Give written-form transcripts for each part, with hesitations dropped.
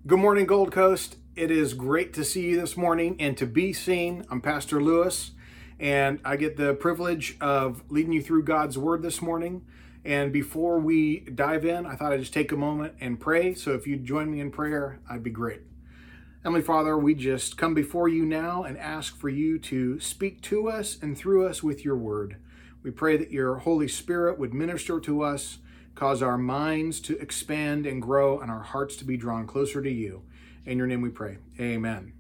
Good morning, Gold Coast. It is great to see you this morning and to be seen. I'm Pastor Lewis, and I get the privilege of leading you through God's Word this morning. And before we dive in, I thought I'd just take a moment and pray. So if you'd join me in prayer, I'd be great. Heavenly Father, we just come before you now and ask for you to speak to us and through us with your Word. We pray that your Holy Spirit would minister to us, cause our minds to expand and grow, and our hearts to be drawn closer to you. In your name we pray. Amen.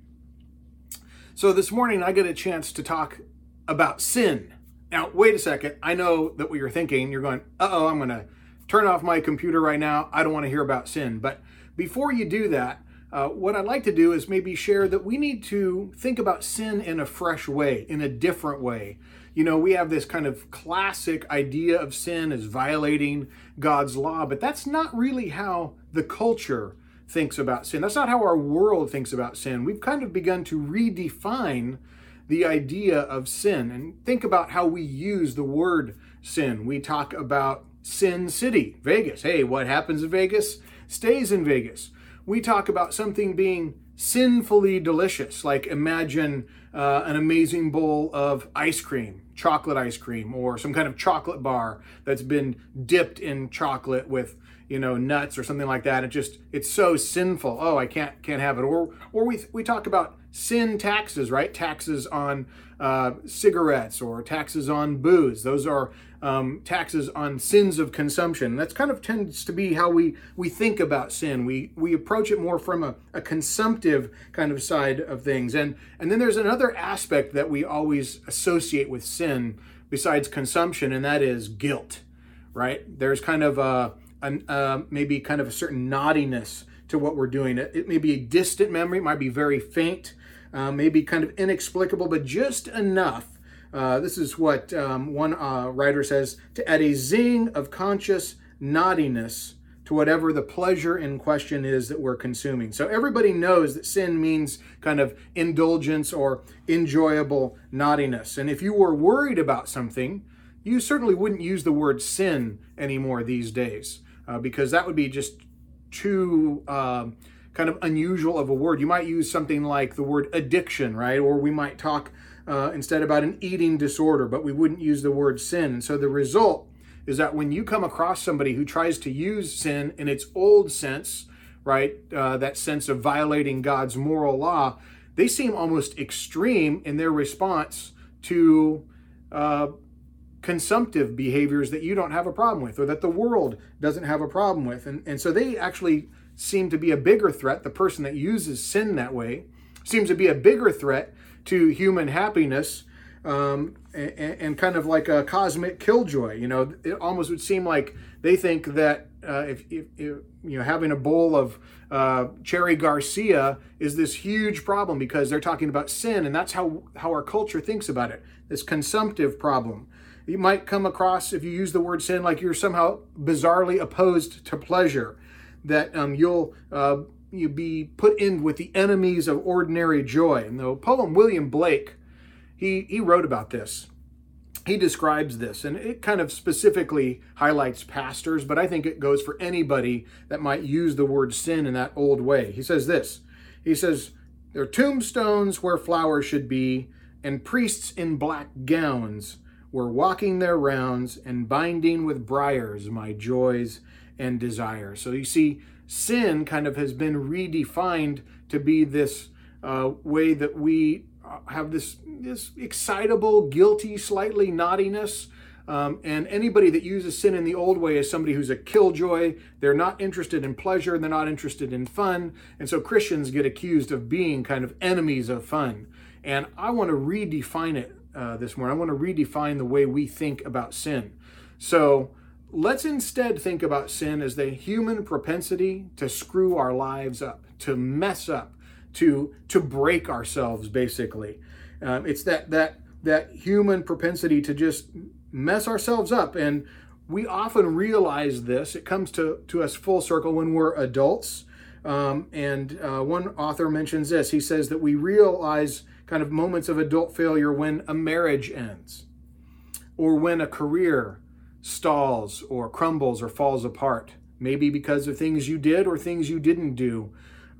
So this morning I get a chance to talk about sin. Now, wait a second. I know that what you're thinking. You're going, uh-oh, I'm going to turn off my computer right now. I don't want to hear about sin. But before you do that, what I'd like to do is maybe share that we need to think about sin in a fresh way, in a different way. You know, we have this kind of classic idea of sin as violating God's law, but that's not really how the culture thinks about sin. That's not how our world thinks about sin. We've kind of begun to redefine the idea of sin and think about how we use the word sin. We talk about Sin City, Vegas. Hey, what happens in Vegas stays in Vegas. We talk about something being sinfully delicious, like imagine an amazing bowl of ice cream, chocolate ice cream, or some kind of chocolate bar that's been dipped in chocolate with, nuts or something like that. It's so sinful. Oh, I can't have it. Or we talk about sin taxes, right? Taxes on cigarettes or taxes on booze. Those are taxes on sins of consumption. That's kind of tends to be how we think about sin. We approach it more from a consumptive kind of side of things. And then there's another aspect that we always associate with sin besides consumption, and that is guilt, right? There's kind of maybe kind of a certain naughtiness to what we're doing. It may be a distant memory, it might be very faint, maybe kind of inexplicable, but just enough. This is what one writer says, to add a zing of conscious naughtiness to whatever the pleasure in question is that we're consuming. So everybody knows that sin means kind of indulgence or enjoyable naughtiness. And if you were worried about something, you certainly wouldn't use the word sin anymore these days, because that would be just too kind of unusual of a word. You might use something like the word addiction, right? Or we might talk instead about an eating disorder, but we wouldn't use the word sin. And so the result is that when you come across somebody who tries to use sin in its old sense, right, that sense of violating God's moral law, they seem almost extreme in their response to consumptive behaviors that you don't have a problem with, or that the world doesn't have a problem with. And so they actually seem to be a bigger threat. The person that uses sin that way seems to be a bigger threat to human happiness, and kind of like a cosmic killjoy. It almost would seem like they think that if having a bowl of Cherry Garcia is this huge problem because they're talking about sin, and that's how our culture thinks about it, this consumptive problem. You might come across, if you use the word sin, like you're somehow bizarrely opposed to pleasure, that you'll be put in with the enemies of ordinary joy. And the poem William Blake, he wrote about this. He describes this, and it kind of specifically highlights pastors, but I think it goes for anybody that might use the word sin in that old way. He says this. He says, "There are tombstones where flowers should be, and priests in black gowns were walking their rounds and binding with briars my joys and desires." So you see, sin kind of has been redefined to be this way that we have this excitable, guilty, slightly naughtiness. And anybody that uses sin in the old way is somebody who's a killjoy. They're not interested in pleasure, and they're not interested in fun. And so Christians get accused of being kind of enemies of fun. And I want to redefine it this morning. I want to redefine the way we think about sin. So let's instead think about sin as the human propensity to screw our lives up, to mess up, to break ourselves, basically. It's that human propensity to just mess ourselves up. And we often realize this. It comes to us full circle when we're adults. And one author mentions this. He says that we realize kind of moments of adult failure when a marriage ends, or when a career stalls or crumbles or falls apart, maybe because of things you did or things you didn't do.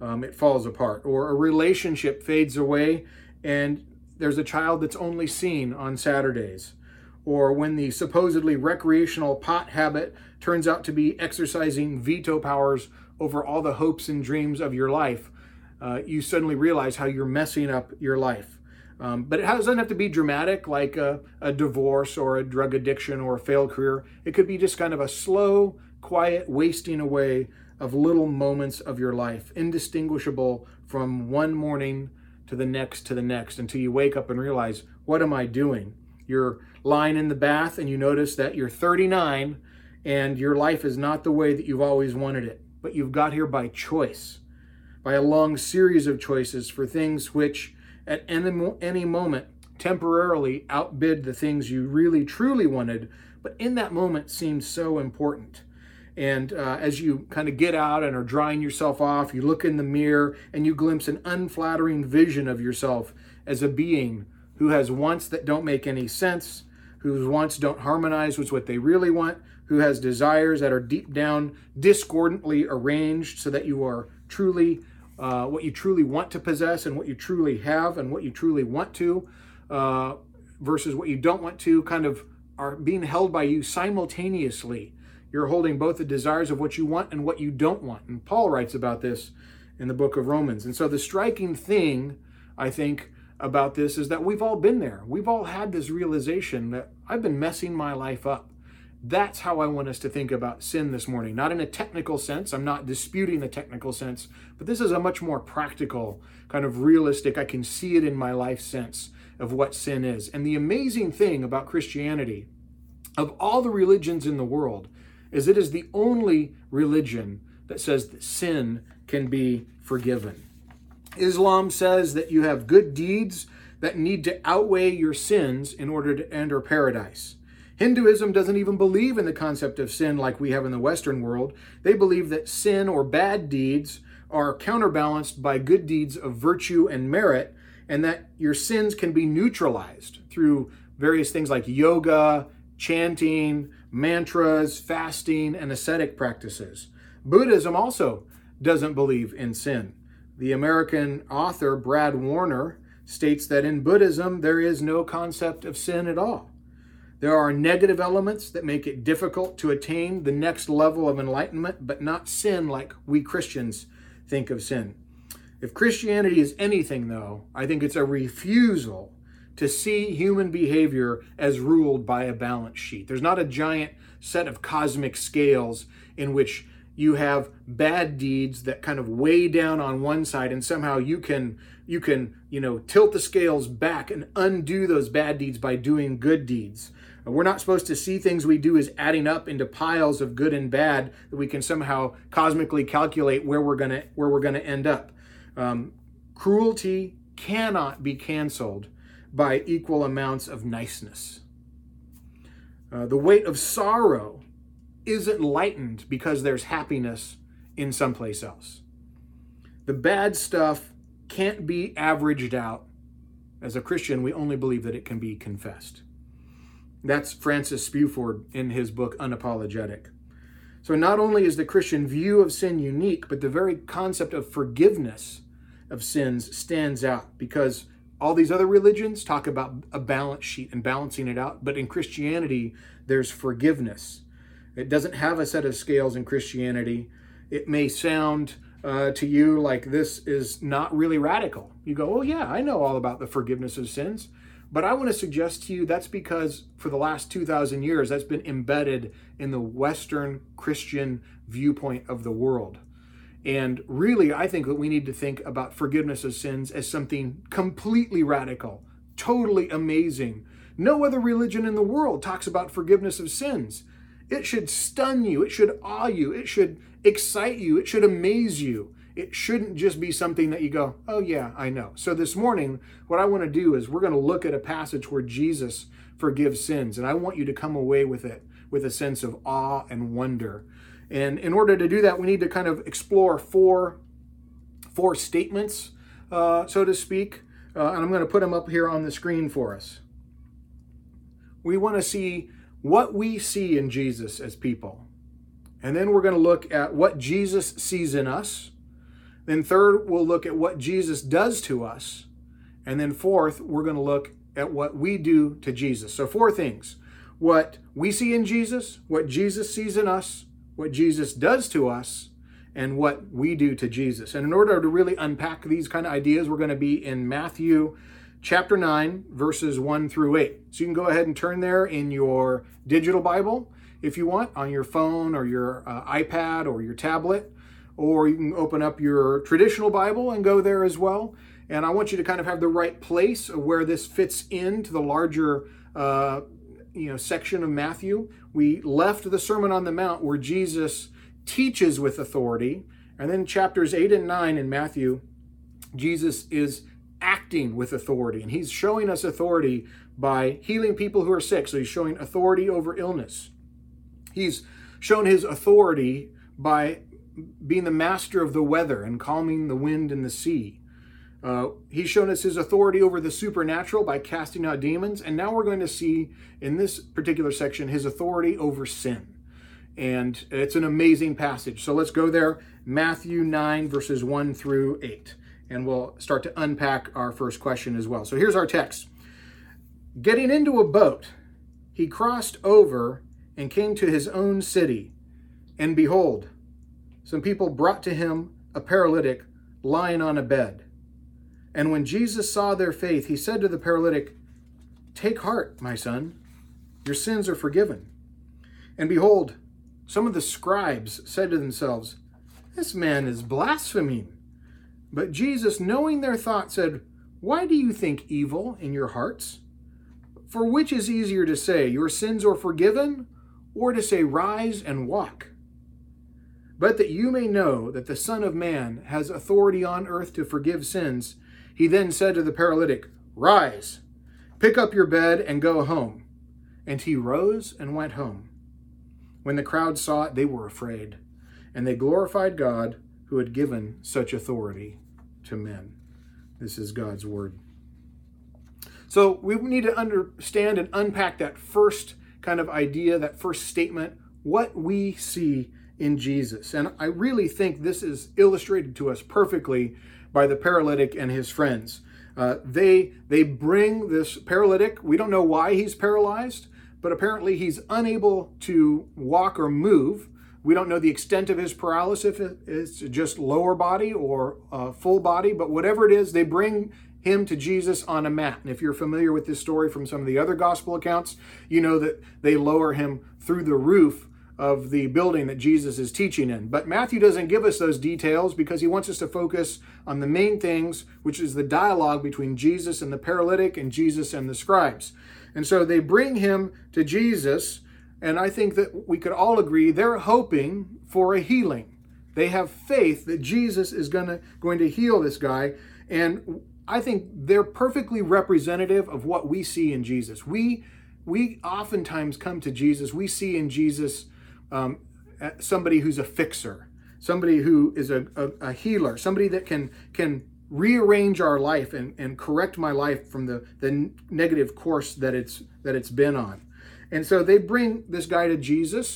it falls apart, or a relationship fades away and there's a child that's only seen on Saturdays, or when the supposedly recreational pot habit turns out to be exercising veto powers over all the hopes and dreams of your life, you suddenly realize how you're messing up your life. But it doesn't have to be dramatic, like a divorce or a drug addiction or a failed career. It could be just kind of a slow, quiet wasting away of little moments of your life, indistinguishable from one morning to the next, until you wake up and realize, what am I doing? You're lying in the bath and you notice that you're 39 and your life is not the way that you've always wanted it, but you've got here by choice, by a long series of choices for things which at any moment temporarily outbid the things you really truly wanted, but in that moment seemed so important. And as you kind of get out and are drying yourself off, you look in the mirror and you glimpse an unflattering vision of yourself as a being who has wants that don't make any sense, whose wants don't harmonize with what they really want, who has desires that are deep down discordantly arranged so that you are truly what you truly want to possess and what you truly have and what you truly want to versus what you don't want to kind of are being held by you simultaneously. You're holding both the desires of what you want and what you don't want. And Paul writes about this in the book of Romans. And so the striking thing, I think, about this is that we've all been there. We've all had this realization that I've been messing my life up. That's how I want us to think about sin this morning. Not in a technical sense. I'm not disputing the technical sense, but this is a much more practical, kind of realistic, I can see it in my life sense of what sin is. And the amazing thing about Christianity, of all the religions in the world, is it is the only religion that says that sin can be forgiven. Islam says that you have good deeds that need to outweigh your sins in order to enter paradise. Hinduism doesn't even believe in the concept of sin like we have in the Western world. They believe that sin or bad deeds are counterbalanced by good deeds of virtue and merit, and that your sins can be neutralized through various things like yoga, chanting, mantras, fasting, and ascetic practices. Buddhism also doesn't believe in sin. The American author Brad Warner states that in Buddhism, there is no concept of sin at all. There are negative elements that make it difficult to attain the next level of enlightenment, but not sin like we Christians think of sin. If Christianity is anything, though, I think it's a refusal to see human behavior as ruled by a balance sheet. There's not a giant set of cosmic scales in which you have bad deeds that kind of weigh down on one side and somehow you can tilt the scales back and undo those bad deeds by doing good deeds. We're not supposed to see things we do as adding up into piles of good and bad that we can somehow cosmically calculate where we're gonna end up. Cruelty cannot be canceled by equal amounts of niceness. The weight of sorrow isn't lightened because there's happiness in someplace else. The bad stuff can't be averaged out. As a Christian, we only believe that it can be confessed. That's Francis Spuford in his book, Unapologetic. So not only is the Christian view of sin unique, but the very concept of forgiveness of sins stands out because all these other religions talk about a balance sheet and balancing it out, but in Christianity, there's forgiveness. It doesn't have a set of scales in Christianity. It may sound to you like this is not really radical. You go, oh yeah, I know all about the forgiveness of sins. But I want to suggest to you that's because for the last 2,000 years, that's been embedded in the Western Christian viewpoint of the world. And really, I think that we need to think about forgiveness of sins as something completely radical, totally amazing. No other religion in the world talks about forgiveness of sins. It should stun you. It should awe you. It should excite you. It should amaze you. It shouldn't just be something that you go, oh yeah, I know. So this morning, what I want to do is we're going to look at a passage where Jesus forgives sins. And I want you to come away with it with a sense of awe and wonder. And in order to do that, we need to kind of explore four statements, so to speak. And I'm going to put them up here on the screen for us. We want to see what we see in Jesus as people. And then we're going to look at what Jesus sees in us. Then third, we'll look at what Jesus does to us. And then fourth, we're going to look at what we do to Jesus. So 4 things: what we see in Jesus, what Jesus sees in us, what Jesus does to us, and what we do to Jesus. And in order to really unpack these kind of ideas, we're going to be in Matthew chapter 9, verses 1 through 8. So you can go ahead and turn there in your digital Bible if you want, on your phone or your iPad or your tablet, or you can open up your traditional Bible and go there as well. And I want you to kind of have the right place of where this fits into the larger section of Matthew. We left the Sermon on the Mount where Jesus teaches with authority. And then chapters 8 and 9 in Matthew, Jesus is acting with authority. And he's showing us authority by healing people who are sick. So he's showing authority over illness. He's shown his authority by being the master of the weather and calming the wind and the sea. He's shown us his authority over the supernatural by casting out demons. And now we're going to see in this particular section his authority over sin. And it's an amazing passage. So let's go there, Matthew 9, verses 1 through 8. And we'll start to unpack our first question as well. So here's our text. Getting into a boat, he crossed over and came to his own city. And behold, some people brought to him a paralytic lying on a bed. And when Jesus saw their faith, he said to the paralytic, "Take heart, my son, your sins are forgiven." And behold, some of the scribes said to themselves, "This man is blaspheming." But Jesus, knowing their thoughts, said, "Why do you think evil in your hearts? For which is easier to say, 'Your sins are forgiven,' or to say, 'Rise and walk'? But that you may know that the Son of Man has authority on earth to forgive sins," he then said to the paralytic, "Rise, pick up your bed and go home." And he rose and went home. When the crowd saw it, they were afraid, and they glorified God who had given such authority to men. This is God's word. So we need to understand and unpack that first kind of idea, that first statement, what we see in Jesus. And I really think this is illustrated to us perfectly by the paralytic and his friends. They bring this paralytic. We don't know why he's paralyzed, but apparently he's unable to walk or move. We don't know the extent of his paralysis, if it's just lower body or full body, but whatever it is, they bring him to Jesus on a mat. And if you're familiar with this story from some of the other gospel accounts, you know that they lower him through the roof of the building that Jesus is teaching in. But Matthew doesn't give us those details because he wants us to focus on the main things, which is the dialogue between Jesus and the paralytic and Jesus and the scribes. And so they bring him to Jesus, and I think that we could all agree they're hoping for a healing. They have faith that Jesus is going to heal this guy, and I think they're perfectly representative of what we see in Jesus. We oftentimes come to Jesus, we see in Jesus somebody who's a fixer, somebody who is a healer, somebody that can rearrange our life and correct my life from the negative course that it's been on. And so they bring this guy to Jesus,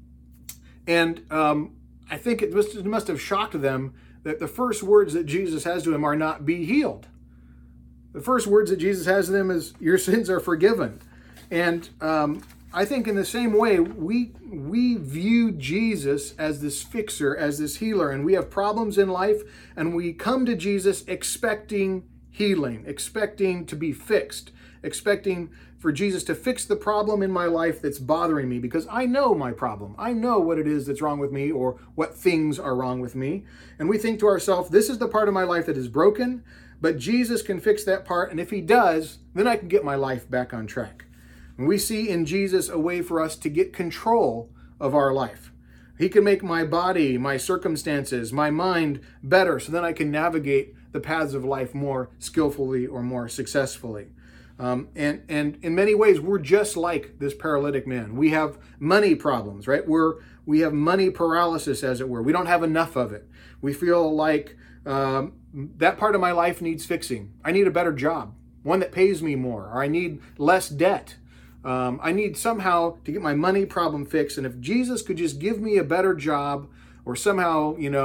and I think it must have shocked them that the first words that Jesus has to him are not "be healed." The first words that Jesus has to them is "your sins are forgiven." And I think in the same way, we view Jesus as this fixer, as this healer, and we have problems in life, and we come to Jesus expecting healing, expecting to be fixed, expecting for Jesus to fix the problem in my life that's bothering me, because I know my problem. I know what it is that's wrong with me or what things are wrong with me. And we think to ourselves, this is the part of my life that is broken, but Jesus can fix that part, and if he does, then I can get my life back on track. And we see in Jesus a way for us to get control of our life. He can make my body, my circumstances, my mind better so then I can navigate the paths of life more skillfully or more successfully. And in many ways, we're just like this paralytic man. We have money problems, right? We have money paralysis, as it were. We don't have enough of it. We feel like that part of my life needs fixing. I need a better job, one that pays me more, or I need less debt. I need somehow to get my money problem fixed. And if Jesus could just give me a better job or somehow,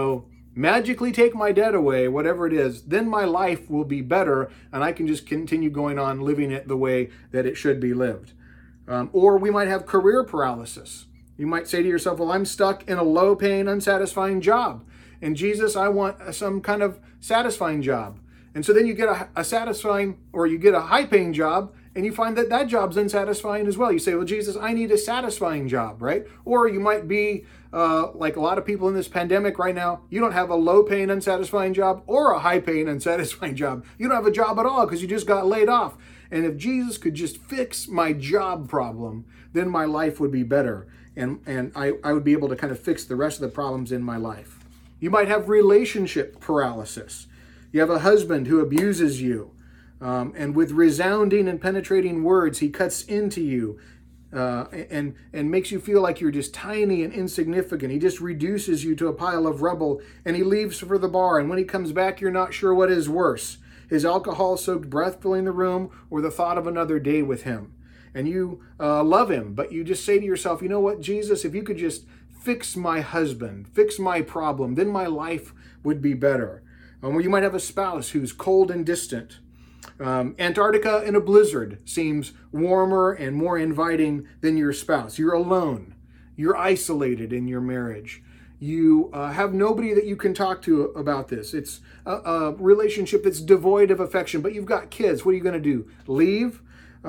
magically take my debt away, whatever it is, then my life will be better and I can just continue going on living it the way that it should be lived. Or we might have career paralysis. You might say to yourself, well, I'm stuck in a low-paying, unsatisfying job. And Jesus, I want some kind of satisfying job. And so then you get a satisfying, or you get a high-paying job, and you find that that job's unsatisfying as well. You say, well, Jesus, I need a satisfying job, right? Or you might be like a lot of people in this pandemic right now, you don't have a low-paying, unsatisfying job or a high-paying, unsatisfying job. You don't have a job at all because you just got laid off. And if Jesus could just fix my job problem, then my life would be better. And I would be able to kind of fix the rest of the problems in my life. You might have relationship paralysis. You have a husband who abuses you. And with resounding and penetrating words, he cuts into you and makes you feel like you're just tiny and insignificant. He just reduces you to a pile of rubble, and he leaves for the bar. And when he comes back, you're not sure what is worse, his alcohol-soaked breath filling the room or the thought of another day with him. And you love him, but you just say to yourself, you know what, Jesus, if you could just fix my husband, fix my problem, then my life would be better. Or you might have a spouse who's cold and distant. Antarctica in a blizzard seems warmer and more inviting than your spouse. You're alone. You're isolated in your marriage. You have nobody that you can talk to about this. It's a relationship that's devoid of affection, but you've got kids. What are you going to do? Leave?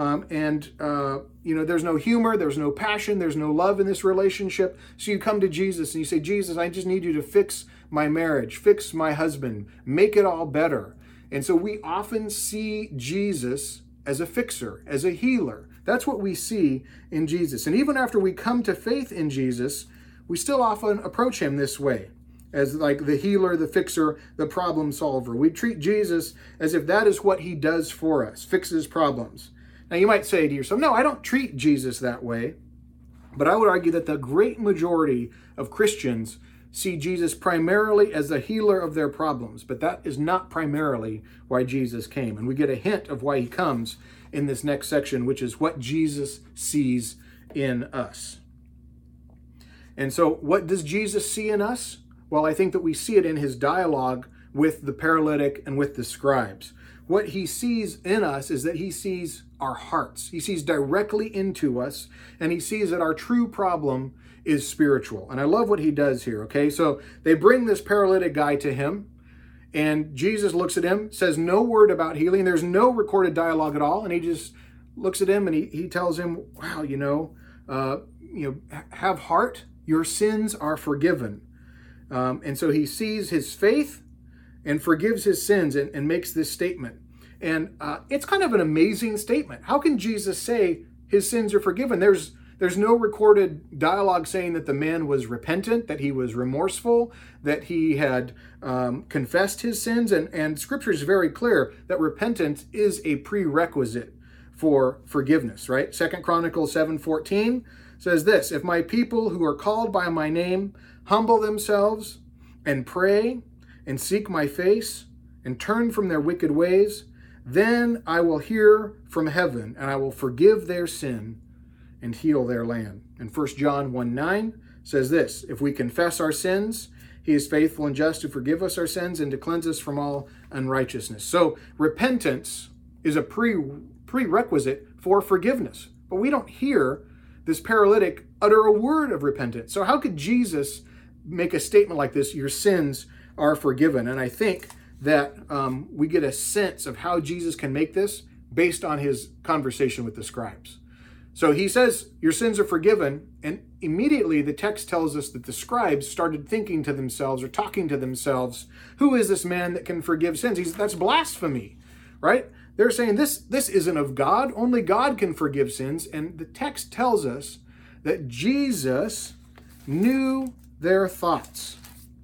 There's no humor, there's no passion, there's no love in this relationship. So you come to Jesus and you say, Jesus, I just need you to fix my marriage, fix my husband, make it all better. And so we often see Jesus as a fixer, as a healer. That's what we see in Jesus. And even after we come to faith in Jesus, we still often approach him this way, as like the healer, the fixer, the problem solver. We treat Jesus as if that is what he does for us, fixes problems. Now you might say to yourself, no, I don't treat Jesus that way. But I would argue that the great majority of Christians see Jesus primarily as the healer of their problems. But that is not primarily why Jesus came. And we get a hint of why he comes in this next section, which is what Jesus sees in us. And so what does Jesus see in us? Well, I think that we see it in his dialogue with the paralytic and with the scribes. What he sees in us is that he sees our hearts. He sees directly into us, and he sees that our true problem is spiritual. And I love what he does here, okay? So they bring this paralytic guy to him, and Jesus looks at him, says no word about healing. There's no recorded dialogue at all, and he just looks at him and he tells him, wow, have heart. Your sins are forgiven. And so he sees his faith and forgives his sins and makes this statement. And it's kind of an amazing statement. How can Jesus say his sins are forgiven? There's no recorded dialogue saying that the man was repentant, that he was remorseful, that he had confessed his sins. And Scripture is very clear that repentance is a prerequisite for forgiveness, right? 2 Chronicles 7:14 says this, if my people who are called by my name humble themselves and pray and seek my face and turn from their wicked ways, then I will hear from heaven and I will forgive their sin and heal their land. And 1 John 1:9 says this, if we confess our sins, he is faithful and just to forgive us our sins and to cleanse us from all unrighteousness. So repentance is a prerequisite for forgiveness. But we don't hear this paralytic utter a word of repentance. So how could Jesus make a statement like this, your sins are forgiven? And I think that we get a sense of how Jesus can make this based on his conversation with the scribes. So he says, your sins are forgiven. And immediately the text tells us that the scribes started thinking to themselves or talking to themselves, who is this man that can forgive sins? That's blasphemy, right? They're saying this isn't of God. Only God can forgive sins. And the text tells us that Jesus knew their thoughts.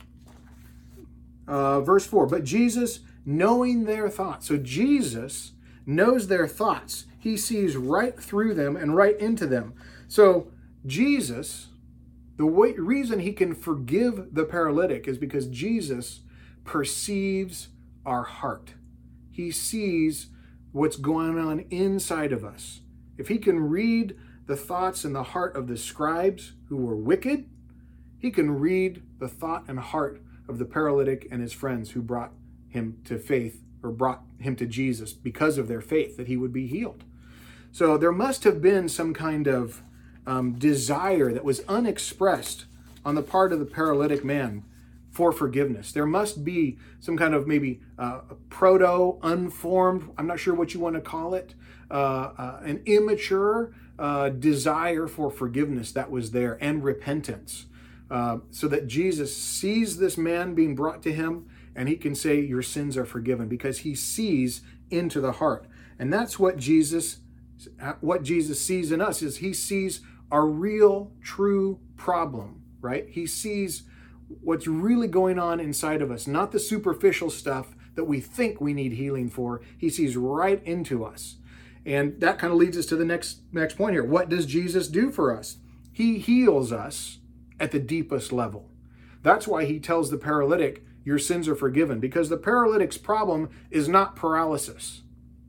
Verse 4, but Jesus knowing their thoughts. So Jesus knows their thoughts. He sees right through them and right into them. So Jesus, the reason he can forgive the paralytic is because Jesus perceives our heart. He sees what's going on inside of us. If he can read the thoughts and the heart of the scribes who were wicked, he can read the thought and heart of the paralytic and his friends who brought him to faith, or brought him to Jesus because of their faith that he would be healed. So there must have been some kind of desire that was unexpressed on the part of the paralytic man for forgiveness. There must be some kind of maybe unformed, I'm not sure what you want to call it, an immature desire for forgiveness that was there, and repentance. So that Jesus sees this man being brought to him, and he can say, your sins are forgiven, because he sees into the heart. And that's what Jesus sees in us, is he sees our real, true problem, right? He sees what's really going on inside of us, not the superficial stuff that we think we need healing for. He sees right into us. And that kind of leads us to the next point here. What does Jesus do for us? He heals us at the deepest level. That's why he tells the paralytic, your sins are forgiven, because the paralytic's problem is not paralysis.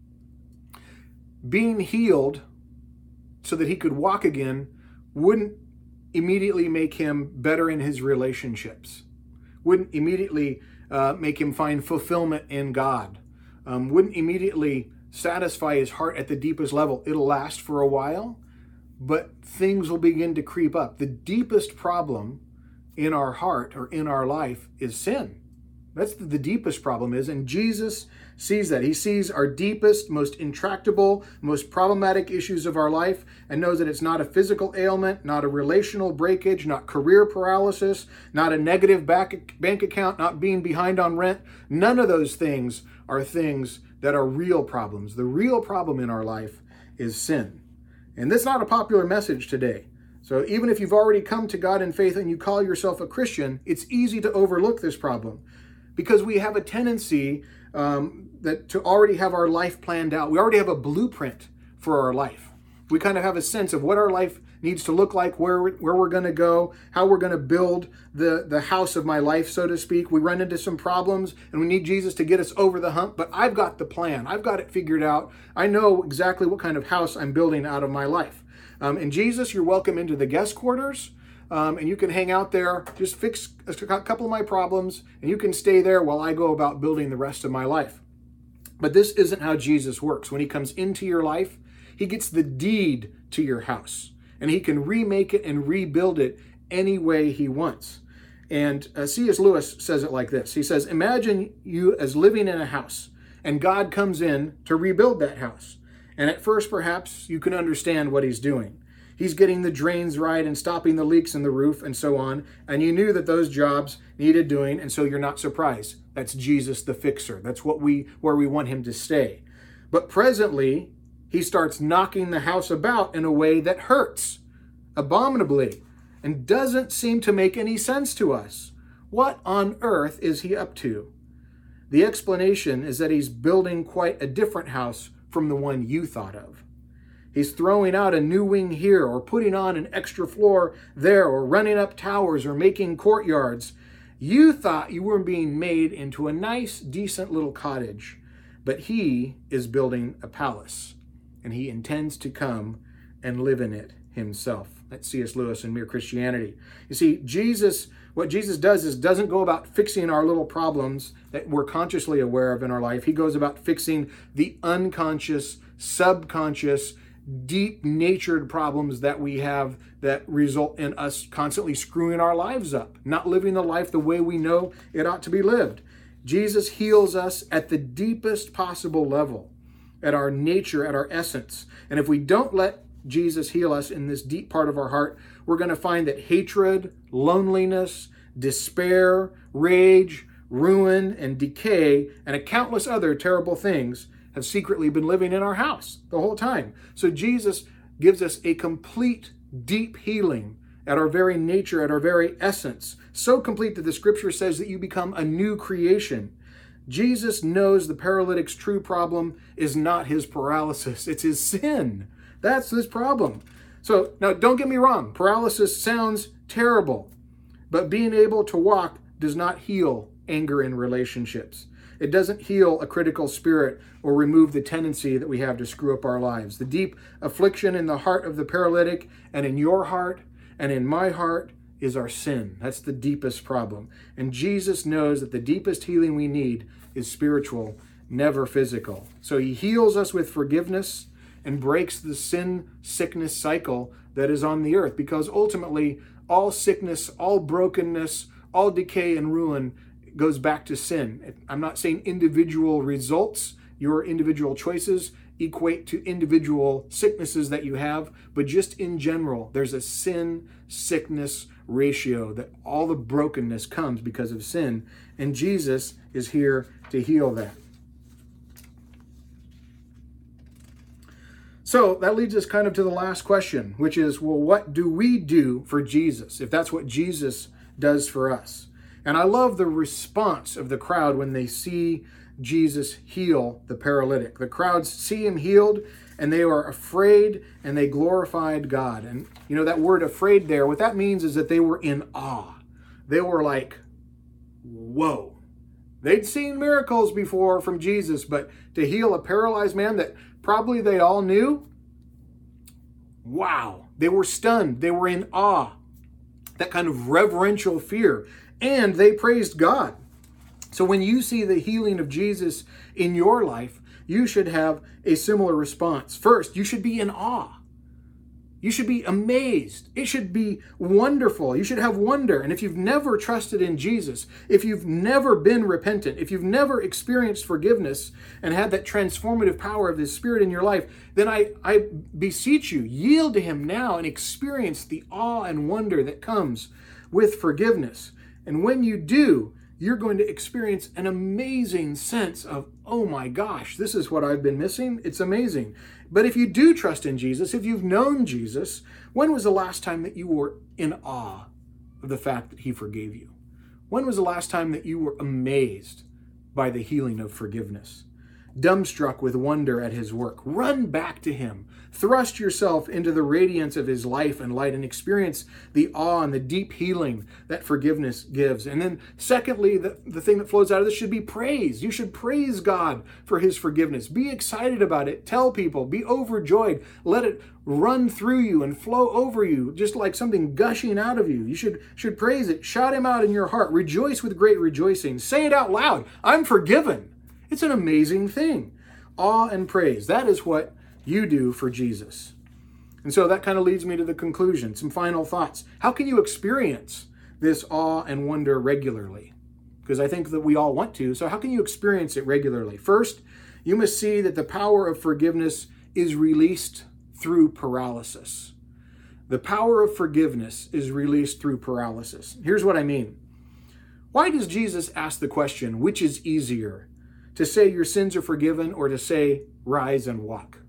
Being healed so that he could walk again wouldn't immediately make him better in his relationships, wouldn't immediately make him find fulfillment in God, wouldn't immediately satisfy his heart at the deepest level. It'll last for a while, but things will begin to creep up. The deepest problem in our heart or in our life is sin. That's the deepest problem is, and Jesus sees that. He sees our deepest, most intractable, most problematic issues of our life, and knows that it's not a physical ailment, not a relational breakage, not career paralysis, not a negative bank account, not being behind on rent. None of those things are things that are real problems. The real problem in our life is sin. And that's not a popular message today. So even if you've already come to God in faith and you call yourself a Christian, it's easy to overlook this problem, because we have a tendency that to already have our life planned out. We already have a blueprint for our life. We kind of have a sense of what our life needs to look like, where we're going to go, how we're going to build the house of my life, so to speak. We run into some problems and we need Jesus to get us over the hump, but I've got the plan. I've got it figured out. I know exactly what kind of house I'm building out of my life. And Jesus, you're welcome into the guest quarters. And you can hang out there, just fix a couple of my problems, and you can stay there while I go about building the rest of my life. But this isn't how Jesus works. When he comes into your life, he gets the deed to your house, and he can remake it and rebuild it any way he wants. And C.S. Lewis says it like this. He says, imagine you as living in a house, and God comes in to rebuild that house. And at first, perhaps, you can understand what he's doing. He's getting the drains right and stopping the leaks in the roof and so on. And you knew that those jobs needed doing, and so you're not surprised. That's Jesus the fixer. That's where we want him to stay. But presently, he starts knocking the house about in a way that hurts abominably and doesn't seem to make any sense to us. What on earth is he up to? The explanation is that he's building quite a different house from the one you thought of. He's throwing out a new wing here, or putting on an extra floor there, or running up towers, or making courtyards. You thought you were being made into a nice, decent little cottage, but he is building a palace, and he intends to come and live in it himself. That's C.S. Lewis in Mere Christianity. You see, what Jesus does is doesn't go about fixing our little problems that we're consciously aware of in our life. He goes about fixing the unconscious, subconscious, deep-natured problems that we have that result in us constantly screwing our lives up, not living the life the way we know it ought to be lived. Jesus heals us at the deepest possible level, at our nature, at our essence. And if we don't let Jesus heal us in this deep part of our heart, we're going to find that hatred, loneliness, despair, rage, ruin, and decay, and a countless other terrible things have secretly been living in our house the whole time. So Jesus gives us a complete, deep healing at our very nature, at our very essence. So complete that the scripture says that you become a new creation. Jesus knows the paralytic's true problem is not his paralysis, it's his sin. That's his problem. So now don't get me wrong, paralysis sounds terrible, but being able to walk does not heal anger in relationships. It doesn't heal a critical spirit or remove the tendency that we have to screw up our lives. The deep affliction in the heart of the paralytic and in your heart and in my heart is our sin. That's the deepest problem. And Jesus knows that the deepest healing we need is spiritual, never physical. So he heals us with forgiveness and breaks the sin-sickness cycle that is on the earth, because ultimately all sickness, all brokenness, all decay and ruin goes back to sin. I'm not saying individual results, your individual choices equate to individual sicknesses that you have, but just in general, there's a sin-sickness ratio that all the brokenness comes because of sin, and Jesus is here to heal that. So that leads us kind of to the last question, which is, well, what do we do for Jesus, if that's what Jesus does for us? And I love the response of the crowd when they see Jesus heal the paralytic. The crowds see him healed, and they are afraid, and they glorified God. And you know, that word afraid there, what that means is that they were in awe. They were like, whoa. They'd seen miracles before from Jesus, but to heal a paralyzed man that probably they all knew, wow. They were stunned. They were in awe. That kind of reverential fear. And they praised God. So when you see the healing of Jesus in your life, you should have a similar response. First, you should be in awe. You should be amazed. It should be wonderful. You should have wonder. And if you've never trusted in Jesus, if you've never been repentant, if you've never experienced forgiveness and had that transformative power of the Spirit in your life, then I beseech you, yield to him now and experience the awe and wonder that comes with forgiveness. And when you do, you're going to experience an amazing sense of, oh my gosh, this is what I've been missing. It's amazing. But if you do trust in Jesus, if you've known Jesus, when was the last time that you were in awe of the fact that he forgave you? When was the last time that you were amazed by the healing of forgiveness? Dumbstruck with wonder at his work. Run back to him. Thrust yourself into the radiance of his life and light and experience the awe and the deep healing that forgiveness gives. And then secondly, the thing that flows out of this should be praise. You should praise God for his forgiveness. Be excited about it. Tell people. Be overjoyed. Let it run through you and flow over you, just like something gushing out of you. You should praise it. Shout him out in your heart. Rejoice with great rejoicing. Say it out loud. I'm forgiven. It's an amazing thing. Awe and praise. That is what you do for Jesus. And so that kind of leads me to the conclusion. Some final thoughts. How can you experience this awe and wonder regularly? Because I think that we all want to. So how can you experience it regularly? First, you must see that the power of forgiveness is released through paralysis. The power of forgiveness is released through paralysis. Here's what I mean. Why does Jesus ask the question, which is easier, to say your sins are forgiven or to say rise and walk?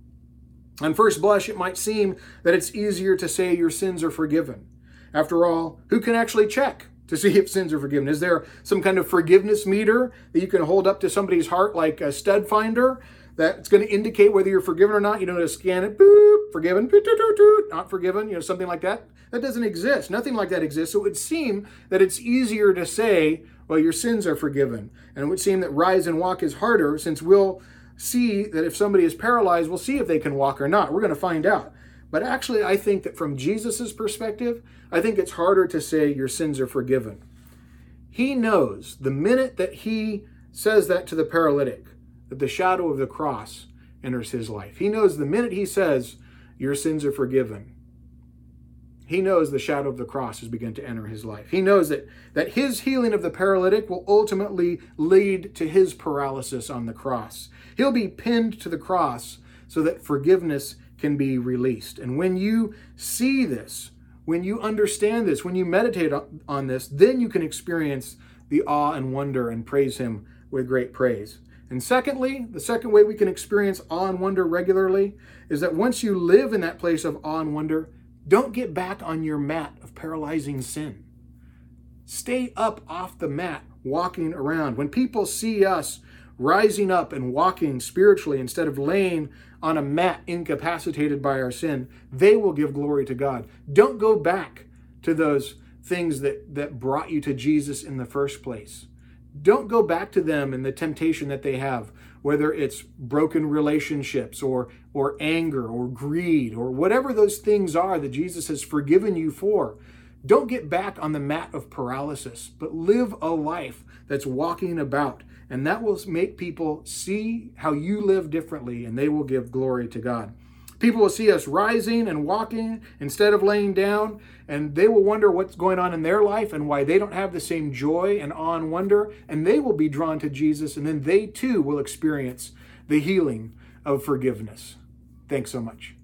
On first blush, it might seem that it's easier to say your sins are forgiven. After all, who can actually check to see if sins are forgiven? Is there some kind of forgiveness meter that you can hold up to somebody's heart like a stud finder that's going to indicate whether you're forgiven or not? You know, to scan it, boop, forgiven, boop, doot, doot, doot, not forgiven, you know, something like that. That doesn't exist. Nothing like that exists. So it would seem that it's easier to say, well, your sins are forgiven. And it would seem that rise and walk is harder, since we'll see that if somebody is paralyzed, we'll see if they can walk or not. We're going to find out. But actually, I think that from Jesus's perspective, I think it's harder to say your sins are forgiven. He knows the minute that he says that to the paralytic, that the shadow of the cross enters his life. He knows the minute he says your sins are forgiven, he knows the shadow of the cross has begun to enter his life. He knows that his healing of the paralytic will ultimately lead to his paralysis on the cross. He'll be pinned to the cross so that forgiveness can be released. And when you see this, when you understand this, when you meditate on this, then you can experience the awe and wonder and praise him with great praise. And secondly, the second way we can experience awe and wonder regularly is that once you live in that place of awe and wonder, don't get back on your mat of paralyzing sin. Stay up off the mat, walking around. When people see us rising up and walking spiritually instead of laying on a mat incapacitated by our sin, they will give glory to God. Don't go back to those things that brought you to Jesus in the first place. Don't go back to them and the temptation that they have, whether it's broken relationships or anger or greed or whatever those things are that Jesus has forgiven you for. Don't get back on the mat of paralysis, but live a life that's walking about. And that will make people see how you live differently, and they will give glory to God. People will see us rising and walking instead of laying down, and they will wonder what's going on in their life and why they don't have the same joy and awe and wonder, and they will be drawn to Jesus, and then they too will experience the healing of forgiveness. Thanks so much.